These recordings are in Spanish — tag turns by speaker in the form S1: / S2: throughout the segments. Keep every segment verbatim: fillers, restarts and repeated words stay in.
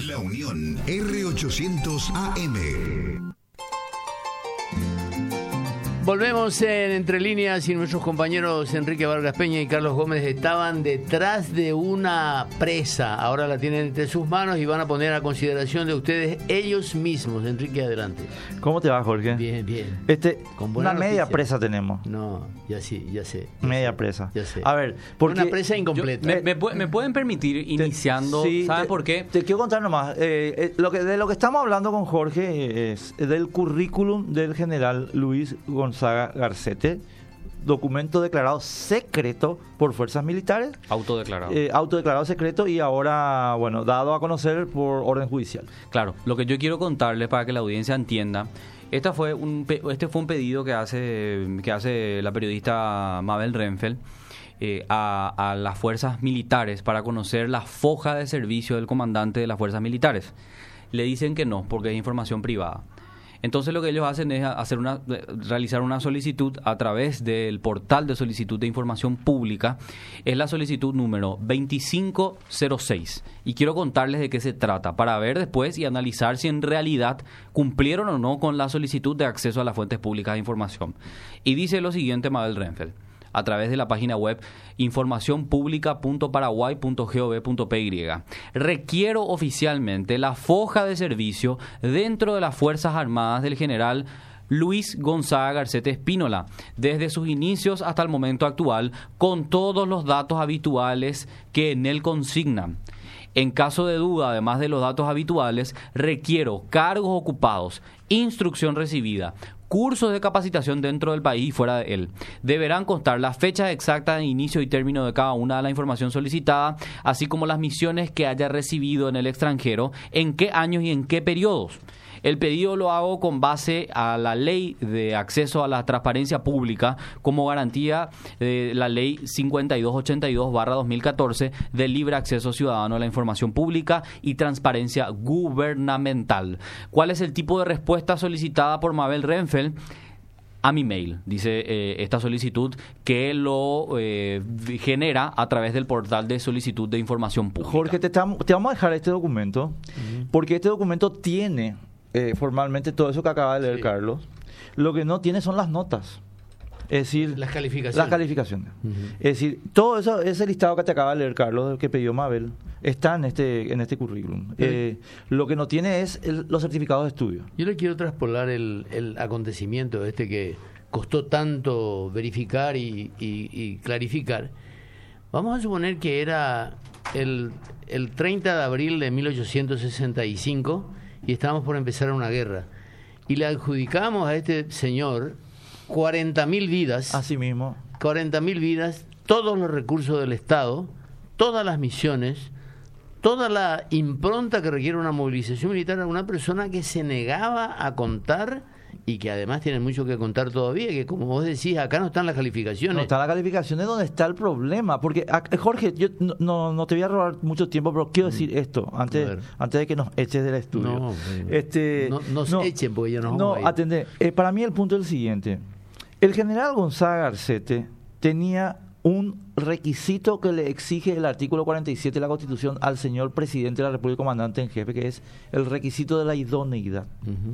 S1: La Unión R ochocientos A M.
S2: Volvemos en Entre Líneas y nuestros compañeros Enrique Vargas Peña y Carlos Gómez estaban detrás de una presa. Ahora la tienen entre sus manos y van a poner a consideración de ustedes ellos mismos. Enrique, adelante.
S3: ¿Cómo te va, Jorge?
S2: Bien, bien.
S3: Este,
S2: Con
S3: una
S2: buena
S3: media
S2: noticia.
S3: presa tenemos.
S2: No, ya sí, ya sé. Ya
S3: Media
S2: sé,
S3: presa.
S2: Ya sé.
S3: A ver, porque
S2: una presa incompleta.
S4: Yo- me, me pu- me pueden permitir iniciando,
S3: Sí,
S4: ¿saben
S3: te-
S4: por qué?
S3: Te quiero contar nomás. Eh, eh, lo que, de lo que estamos hablando con Jorge es del currículum del general Luis Gonzaga Garcete, documento declarado secreto por fuerzas militares,
S4: Autodeclarado.
S3: eh, autodeclarado secreto y ahora, bueno, dado a conocer por orden judicial.
S4: Claro, lo que yo quiero contarles para que la audiencia entienda, esta fue un, pe- este fue un pedido que hace, que hace la periodista Mabel Renfeld eh, a, a las fuerzas militares para conocer la foja de servicio del comandante de las fuerzas militares. Le dicen que no, porque es información privada. Entonces lo que ellos hacen es hacer una, realizar una solicitud a través del portal de solicitud de información pública. Es la solicitud número veinticinco cero seis. Y quiero contarles de qué se trata para ver después y analizar si en realidad cumplieron o no con la solicitud de acceso a las fuentes públicas de información. Y dice lo siguiente Mabel Renfeld, a través de la página web información pública punto paraguay punto gov punto p y. Requiero oficialmente la foja de servicio dentro de las Fuerzas Armadas del general Luis Gonzaga Garcete Espínola, desde sus inicios hasta el momento actual, con todos los datos habituales que en él consignan. En caso de duda, además de los datos habituales, requiero cargos ocupados, instrucción recibida, cursos de capacitación dentro del país y fuera de él. Deberán constar las fechas exactas de inicio y término de cada una de la información solicitada, así como las misiones que haya recibido en el extranjero, en qué años y en qué periodos. El pedido lo hago con base a la Ley de Acceso a la Transparencia Pública como garantía de la Ley cincuenta y dos ochenta y dos barra dos mil catorce del libre acceso ciudadano a la información pública y transparencia gubernamental. ¿Cuál es el tipo de respuesta solicitada por Mabel Renfeld? A mi mail, dice eh, esta solicitud que lo eh, genera a través del portal de solicitud de información pública.
S3: Jorge, te, tam- te vamos a dejar este documento, uh-huh. porque este documento tiene eh, formalmente todo eso que acaba de leer
S2: Sí.
S3: Carlos. Lo que no tiene son las notas. Es decir,
S2: Las calificaciones.
S3: Las calificaciones.
S2: Uh-huh.
S3: Es decir, todo eso, ese listado que te acaba de leer Carlos, que pidió Mabel, está en este en este currículum. Uh-huh. Eh, lo que no tiene es el, los certificados de estudio.
S2: Yo le quiero traspolar el, el acontecimiento este que costó tanto verificar y, y, y clarificar. Vamos a suponer que era el, el treinta de abril de mil ochocientos sesenta y cinco y estábamos por empezar una guerra. Y le adjudicamos a este señor cuarenta mil vidas.
S3: Así mismo.
S2: cuarenta mil vidas, todos los recursos del Estado, todas las misiones, toda la impronta que requiere una movilización militar a una persona que se negaba a contar y que además tiene mucho que contar todavía, que como vos decís, acá no están las calificaciones.
S3: No están las calificaciones donde está el problema. Porque, Jorge, yo no, no, no te voy a robar mucho tiempo, pero quiero decir esto, antes, antes de que nos eches del estudio.
S2: No,
S3: este,
S2: no nos no, echen porque ya nos
S3: No,
S2: vamos a ir.
S3: atendé. Eh, para mí el punto es el siguiente. El general Gonzaga Garcete tenía un requisito que le exige el artículo cuarenta y siete de la Constitución al señor presidente de la República, comandante en jefe, que es el requisito de la idoneidad. Uh-huh.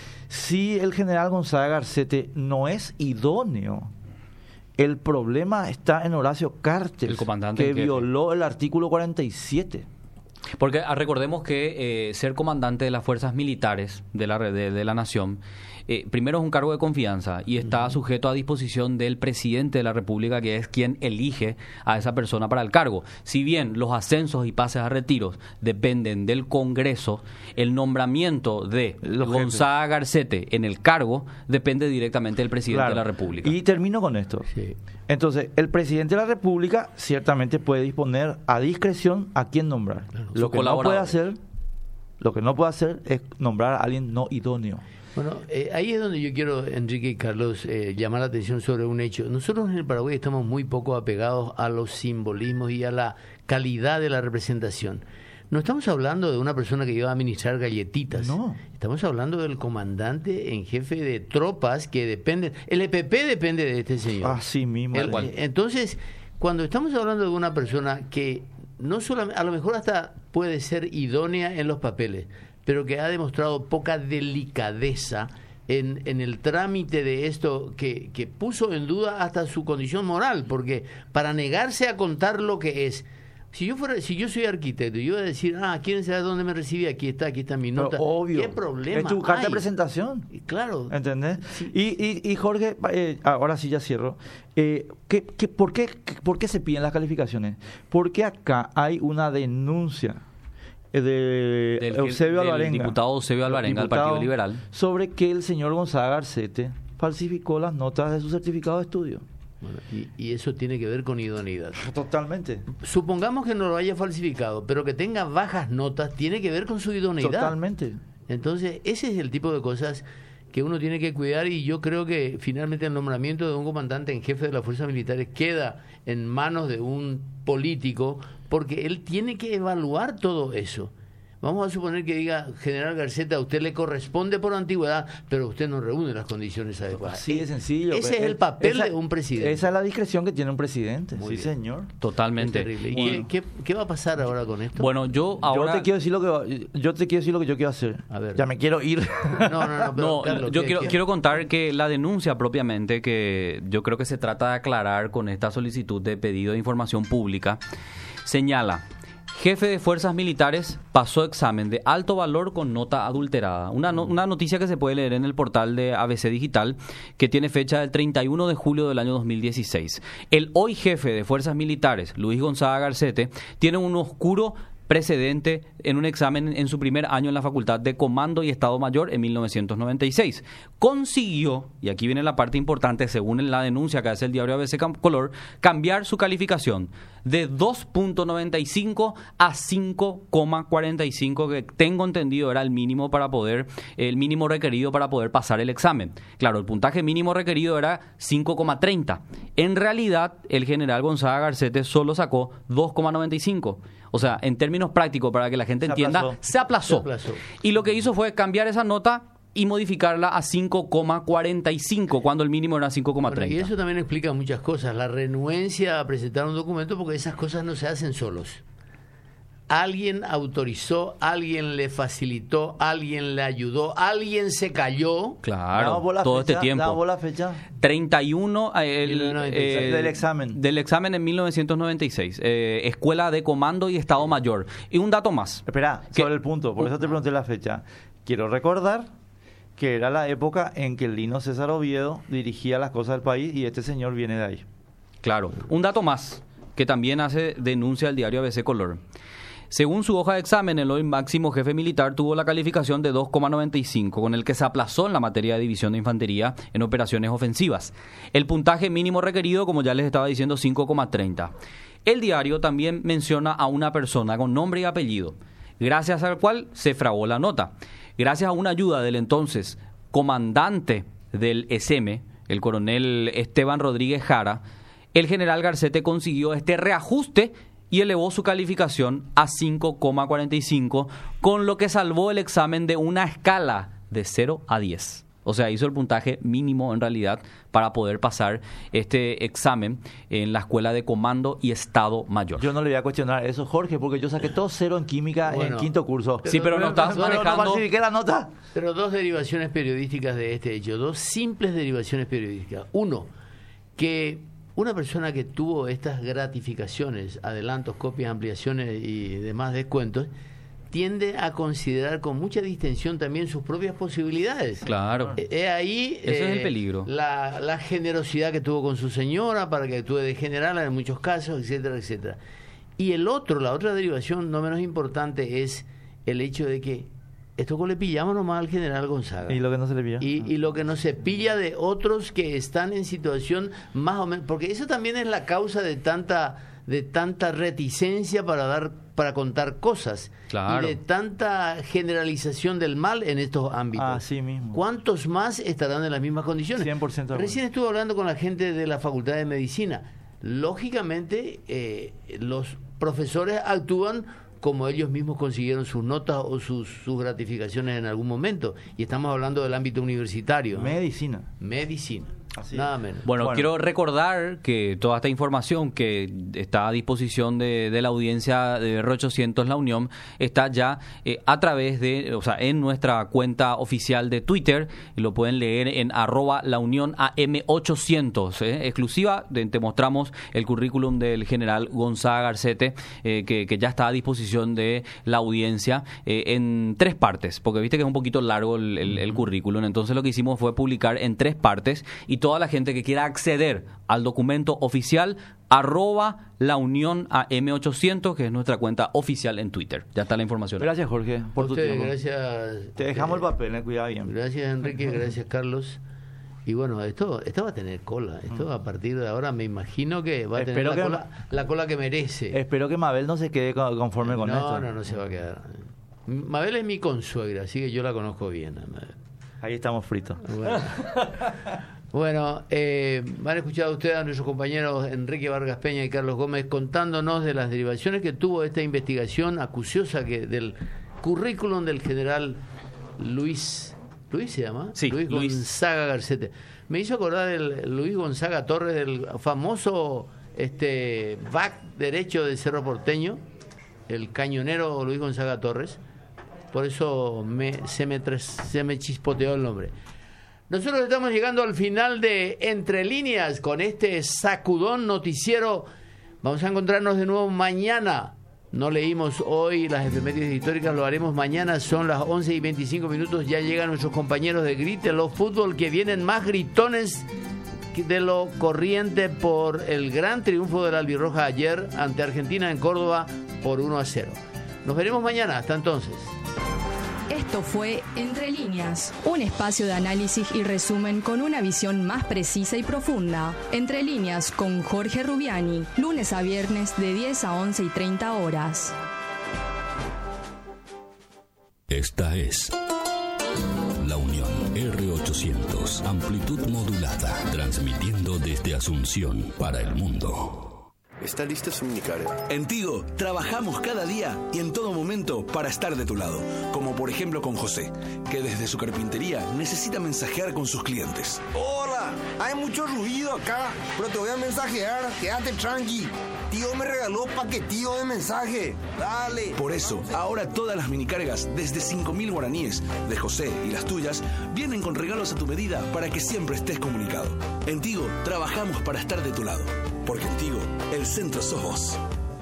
S3: Si el general Gonzaga Garcete no es idóneo, el problema está en Horacio Cartes,
S4: el comandante
S3: que violó el artículo cuarenta y siete.
S4: Porque recordemos que eh, ser comandante de las fuerzas militares de la, de, de la nación, eh, primero es un cargo de confianza y está uh-huh. sujeto a disposición del presidente de la República, que es quien elige a esa persona para el cargo. Si bien los ascensos y pases a retiros dependen del Congreso, el nombramiento de los Gonzaga jefes. Garcete en el cargo depende directamente del presidente claro. de la República.
S3: Y termino con esto.
S2: Sí.
S3: Entonces, el presidente de la República ciertamente puede disponer a discreción a quién nombrar. Claro, lo que no puede hacer, lo que no puede hacer es nombrar a alguien no idóneo.
S2: Bueno, eh, ahí es donde yo quiero, Enrique y Carlos, eh, llamar la atención sobre un hecho. Nosotros en el Paraguay estamos muy poco apegados a los simbolismos y a la calidad de la representación. No estamos hablando de una persona que iba a administrar galletitas.
S3: No.
S2: Estamos hablando del comandante en jefe de tropas que dependen. El E P P depende de este señor.
S3: Así mismo.
S2: El, entonces, cuando estamos hablando de una persona que no solamente, a lo mejor hasta puede ser idónea en los papeles, pero que ha demostrado poca delicadeza en, en el trámite de esto, que, que puso en duda hasta su condición moral, porque para negarse a contar lo que es, si yo fuera, si yo soy arquitecto, yo iba a decir, ah, ¿quieren saber dónde me recibí? Aquí está, aquí está mi nota.
S3: Pero obvio.
S2: ¿Qué problema
S3: Es tu carta
S2: hay?
S3: de presentación.
S2: Claro.
S3: ¿Entendés?
S2: Sí.
S3: Y, y, y Jorge, eh, ahora sí ya cierro. Eh, ¿qué, qué, por, qué, ¿Por qué se piden las calificaciones? Porque acá hay una denuncia eh, de
S4: Del-
S3: Eusebio
S4: del
S3: Alvarenga,
S4: diputado Eusebio Alvarenga, del
S3: diputado,
S4: Partido Liberal.
S3: sobre que el señor Gonzaga Garcete falsificó las notas de su certificado de estudio.
S2: Bueno, y, y eso tiene que ver con idoneidad.
S3: Totalmente.
S2: Supongamos que no lo haya falsificado, pero que tenga bajas notas, tiene que ver con su idoneidad.
S3: Totalmente.
S2: Entonces, ese es el tipo de cosas que uno tiene que cuidar, y yo creo que finalmente el nombramiento de un comandante en jefe de las fuerzas militares queda en manos de un político, porque él tiene que evaluar todo eso. Vamos a suponer que diga, general Garceta, a usted le corresponde por antigüedad, pero usted no reúne las condiciones adecuadas.
S3: Así de sencillo.
S2: Ese es el papel de un presidente.
S3: Esa es la discreción que tiene un presidente.
S2: Muy
S3: sí,
S2: bien.
S3: señor.
S4: Totalmente.
S2: Es terrible. ¿Y
S4: Bueno.
S2: qué, qué, qué va a pasar ahora con esto?
S4: Bueno, yo ahora...
S3: Yo te quiero decir lo que yo te quiero decir lo que yo quiero hacer.
S2: A ver.
S3: Ya me quiero ir.
S2: No, no, no. Pero,
S4: No,
S2: Carlos,
S4: yo
S2: ¿qué-
S4: quiero,
S2: qué?
S4: quiero contar que la denuncia propiamente, que yo creo que se trata de aclarar con esta solicitud de pedido de información pública, señala: jefe de fuerzas militares pasó examen de alto valor con nota adulterada. Una, no- una noticia que se puede leer en el portal de A B C Digital, que tiene fecha del treinta y uno de julio del año dos mil dieciséis. El hoy jefe de fuerzas militares, Luis Gonzaga Garcete, tiene un oscuro precedente en un examen en su primer año en la Facultad de Comando y Estado Mayor en mil novecientos noventa y seis. Consiguió, y aquí viene la parte importante, según la denuncia que hace el diario A B C Color, cambiar su calificación de dos punto noventa y cinco a cinco coma cuarenta y cinco, que tengo entendido era el mínimo para poder, el mínimo requerido para poder pasar el examen. Claro, el puntaje mínimo requerido era cinco coma treinta. En realidad, el general Gonzaga Garcete solo sacó dos coma noventa y cinco. O sea, en términos prácticos, para que la gente
S3: Se
S4: entienda,
S3: aplazó.
S4: se aplazó.
S2: Se aplazó.
S4: Y lo que hizo fue cambiar esa nota y modificarla a cinco coma cuarenta y cinco, cuando el mínimo era cinco coma
S2: Bueno,
S4: treinta.
S2: y eso también explica muchas cosas. La renuencia a presentar un documento, porque esas cosas no se hacen solos. Alguien autorizó, alguien le facilitó, alguien le ayudó, alguien se cayó.
S4: Claro,
S3: Damos por la
S4: todo
S3: fecha,
S4: este tiempo.
S3: damos por la fecha.
S4: treinta y uno eh, el,
S2: mil novecientos noventa y seis.
S4: eh,
S3: Del examen.
S4: Del examen en mil novecientos noventa y seis. Eh, Escuela de Comando y Estado Mayor. Y un dato más.
S3: Espera,
S4: ¿Qué?
S3: sobre el punto, por eso te pregunté la fecha. Quiero recordar que era la época en que Lino César Oviedo dirigía las cosas del país y este señor viene de ahí.
S4: Claro. Un dato más, que también hace denuncia al diario A B C Color. Según su hoja de examen, el hoy máximo jefe militar tuvo la calificación de dos coma noventa y cinco, con el que se aplazó en la materia de división de infantería en operaciones ofensivas. El puntaje mínimo requerido, como ya les estaba diciendo, cinco coma treinta. El diario también menciona a una persona con nombre y apellido, gracias al cual se fraguó la nota. Gracias a una ayuda del entonces comandante del E S E M E, el coronel Esteban Rodríguez Jara, el general Garcete consiguió este reajuste y elevó su calificación a cinco coma cuarenta y cinco, con lo que salvó el examen de una escala de cero a diez. O sea, hizo el puntaje mínimo en realidad para poder pasar este examen en la Escuela de Comando y Estado Mayor.
S3: Yo no le voy a cuestionar eso, Jorge, porque yo saqué todo cero en química
S2: Bueno,
S3: en quinto curso.
S4: Sí, pero no estás
S3: No, no, no
S4: manejando...
S3: falsifiqué la nota.
S2: Pero dos derivaciones periodísticas de este hecho, dos simples derivaciones periodísticas. Uno, que una persona que tuvo estas gratificaciones, adelantos, copias, ampliaciones y demás descuentos, tiende a considerar con mucha distensión también sus propias posibilidades.
S4: Claro.
S2: Eh, eh, ahí
S4: Ese es el
S2: eh,
S4: peligro.
S2: La, la generosidad que tuvo con su señora para que actúe de general en muchos casos, etcétera, etcétera. Y el otro, la otra derivación no menos importante es el hecho de que esto le pillamos nomás al general Gonzaga.
S3: Y lo que no se le vio.
S2: Y, y lo que no se pilla de otros que están en situación más o menos, porque eso también es la causa de tanta de tanta reticencia para dar para contar cosas.
S4: Claro.
S2: Y de tanta generalización del mal en estos ámbitos.
S3: Así mismo.
S2: ¿Cuántos más estarán en las mismas condiciones?
S3: cien por ciento de acuerdo.
S2: Recién estuve hablando con la gente de la Facultad de Medicina. Lógicamente, eh, los profesores actúan como ellos mismos consiguieron sus notas o sus, sus gratificaciones en algún momento. Y estamos hablando del ámbito universitario, ¿no?
S3: Medicina.
S2: Medicina.
S3: Así
S2: Nada
S3: es.
S2: menos.
S4: Bueno,
S3: Bueno.
S4: quiero recordar que toda esta información que está a disposición de, de la audiencia de R ochocientos La Unión está ya eh, a través de, o sea, en nuestra cuenta oficial de Twitter. Lo pueden leer en arroba la unión A M ochocientos, eh, exclusiva. De, te mostramos el currículum del general Gonzaga Garcete, eh, que, que ya está a disposición de la audiencia eh, en tres partes, porque viste que es un poquito largo el, el, el currículum. Entonces lo que hicimos fue publicar en tres partes, y toda la gente que quiera acceder al documento oficial, arroba la unión A M ochocientos, que es nuestra cuenta oficial en Twitter. Ya está la información.
S3: Gracias, Jorge, por tu
S2: Ustedes,
S3: tiempo.
S2: gracias.
S3: Te dejamos
S2: eh,
S3: el papel, eh, cuidado bien.
S2: Gracias, Enrique, gracias, Carlos. Y bueno, esto, esto va a tener cola. Esto a partir de ahora me imagino que va a tener
S3: Espero
S2: la,
S3: que-
S2: cola, la cola que merece.
S3: Espero que Mabel no se quede co- conforme con
S2: no,
S3: esto.
S2: no, no se va a quedar. Mabel es mi consuegra, así que yo la conozco bien. a Mabel.
S3: Ahí estamos fritos.
S2: Bueno, bueno eh, han escuchado ustedes a nuestros compañeros Enrique Vargas Peña y Carlos Gómez contándonos de las derivaciones que tuvo esta investigación acuciosa que del currículum del general Luis. ¿Luis se llama?
S4: Sí,
S2: Luis
S4: Luis.
S2: Gonzaga Garcete. Me hizo acordar el Luis Gonzaga Torres, del famoso este back derecho de Cerro Porteño, el cañonero Luis Gonzaga Torres. Por eso me, se, me, tres- se me chispoteó el nombre. Nosotros estamos llegando al final de Entre Líneas con este sacudón noticiero. Vamos a encontrarnos de nuevo mañana. No leímos hoy las efemérides históricas, lo haremos mañana. Son las once y veinticinco minutos. Ya llegan nuestros compañeros de Grítelo Fútbol, que vienen más gritones que de lo corriente por el gran triunfo del Albirroja ayer ante Argentina en Córdoba por uno a cero. Nos veremos mañana. Hasta entonces.
S5: Esto fue Entre Líneas, un espacio de análisis y resumen con una visión más precisa y profunda. Entre Líneas con Jorge Rubiani, lunes a viernes de diez a once y treinta horas.
S6: Esta es La Unión R ochocientos, amplitud modulada, transmitiendo desde Asunción para el mundo.
S7: ¿Está lista su minicarga?
S8: En Tigo, trabajamos cada día y en todo momento para estar de tu lado. Como por ejemplo con José, que desde su carpintería necesita mensajear con sus clientes.
S9: Hola, hay mucho ruido acá, pero te voy a mensajear, quédate tranqui. Tío me regaló paquetillo de mensaje, dale.
S8: Por eso, ahora todas las minicargas desde cinco mil guaraníes de José y las tuyas vienen con regalos a tu medida para que siempre estés comunicado. En Tigo, trabajamos para estar de tu lado. Porque en Tigo, el centro sos vos.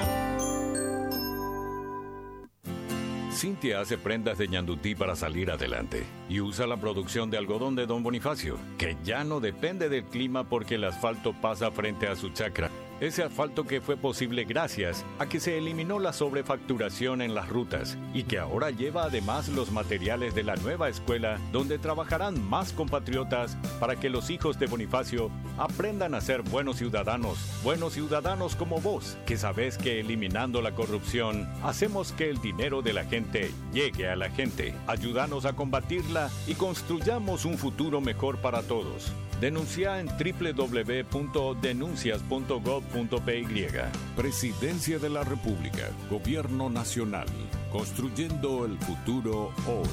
S10: Cintia hace prendas de ñandutí para salir adelante y usa la producción de algodón de Don Bonifacio, que ya no depende del clima porque el asfalto pasa frente a su chacra. Ese asfalto que fue posible gracias a que se eliminó la sobrefacturación en las rutas y que ahora lleva además los materiales de la nueva escuela donde trabajarán más compatriotas para que los hijos de Bonifacio aprendan a ser buenos ciudadanos, buenos ciudadanos como vos, que sabés que eliminando la corrupción hacemos que el dinero de la gente llegue a la gente. Ayúdanos a combatirla y construyamos un futuro mejor para todos. Denuncia en doble u doble u doble u punto denuncias punto gov punto p y. Presidencia de la República, Gobierno Nacional, construyendo el futuro hoy.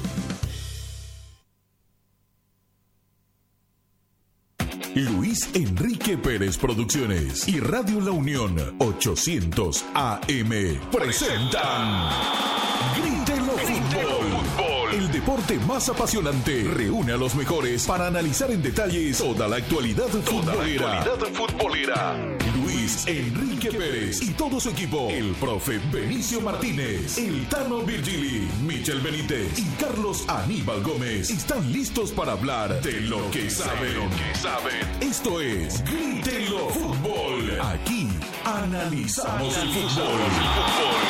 S11: Luis Enrique Pérez Producciones y Radio La Unión ochocientos A M presentan Grítelo Fútbol. El deporte más apasionante reúne a los mejores para analizar en detalles toda la actualidad futbolera. futbolera. Luis Enrique Pérez y todo su equipo, el profe Benicio Martínez, el Tano Virgili, Michel Benítez y Carlos Aníbal Gómez están listos para hablar de lo que saben. Esto es Grítelo Fútbol. Aquí analizamos el fútbol.